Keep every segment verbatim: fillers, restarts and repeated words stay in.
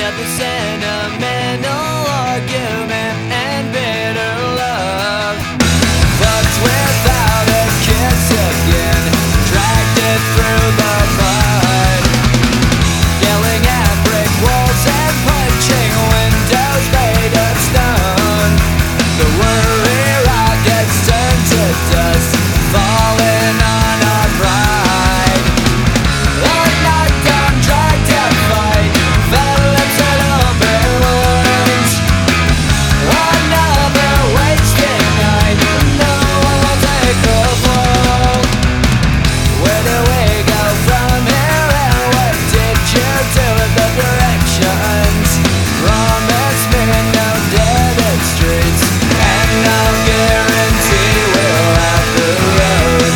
Another sentimental argument and bitter love. Fucked without a kiss again, dragged it through the mud. Yelling at brick walls and punching windows made of stone. The worry rockets turn to dust, falling on our pride. A knockdown, dragged out fight, fat lips and open wounds. Another wasted night, no one will take the fall. Where do we go from here, and what did you do with the directions? Promise me no dead streets, and no guarantee we'll have the road.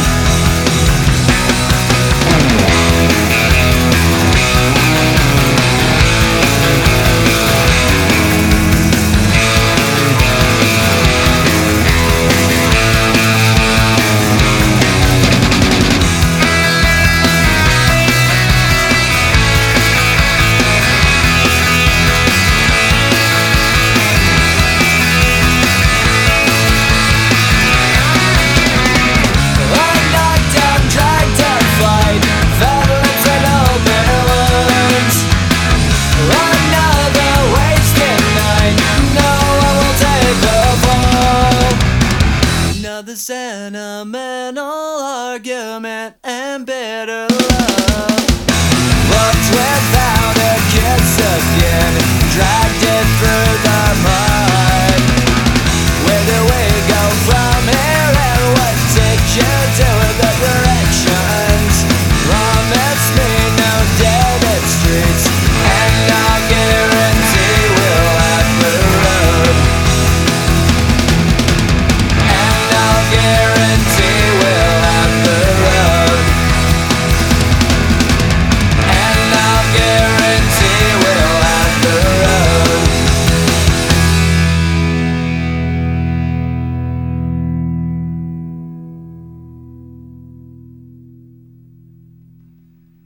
Another sentimental argument and bitter love. Fucked without a kiss again, dragged it through